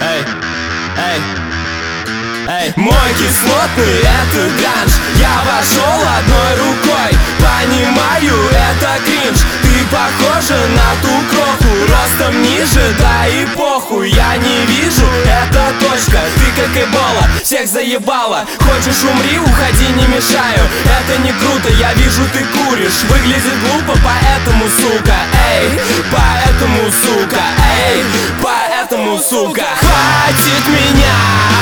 Эй, эй, эй. Мой кислотный — это ганж. Я вошел одной рукой, понимаю, это кринж. Ты похожа на ту кроху, ростом ниже, да и похуй. Я не вижу, это точка, ты как эбола, всех заебала. Хочешь умри, уходи, не мешаю. Это не круто, я вижу, ты куришь. Выглядит глупо, поэтому, сука, эй. Поэтому, сука, эй. Поэтому, сука, хватит меня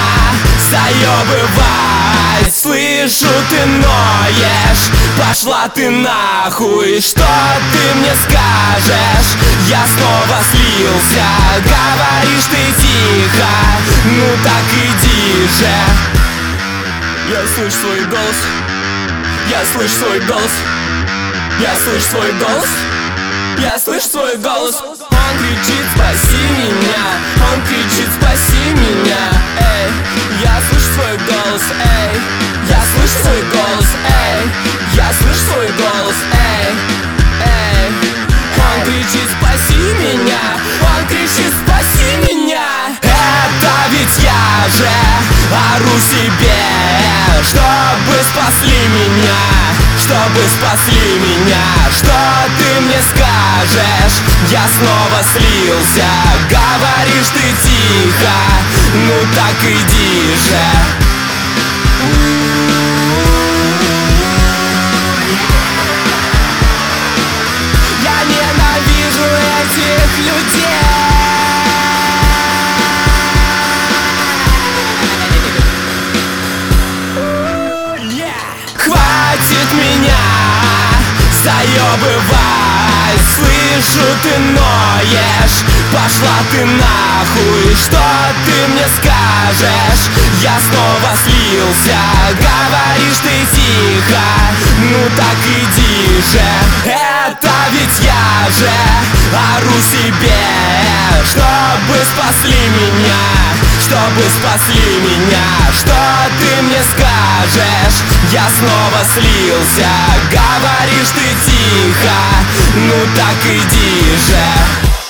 заебывать. Слышу, ты ноешь, пошла ты нахуй. Что ты мне скажешь? Я снова слился. Говоришь ты тихо, ну так иди же. Я слышу свой голос. Я слышу свой голос. Я слышу свой голос. Я слышу свой голос. Он кричит: спаси меня. Он кричит: спаси меня. Эй, я слышу свой голос. Эй, я слышу свой голос. Эй, я слышу свой голос. Эй, эй. Он кричит: спаси меня. Он кричит: спаси меня. Это ведь я же ору себе, чтобы спасли меня. Чтобы спасли меня. Что ты мне скажешь? Я снова слился. Говоришь ты тихо, ну так иди же. Я ненавижу этих людей. Хватит меня заебывать. Слышу, ты ноешь, пошла ты нахуй. Что ты мне скажешь? Я снова слился. Говоришь ты тихо, ну так иди же. Это ведь я же ору себе, чтобы спасли меня. Чтобы спасли меня. Что ты мне скажешь? Я снова слился. Говоришь ты тихо, ну так иди же.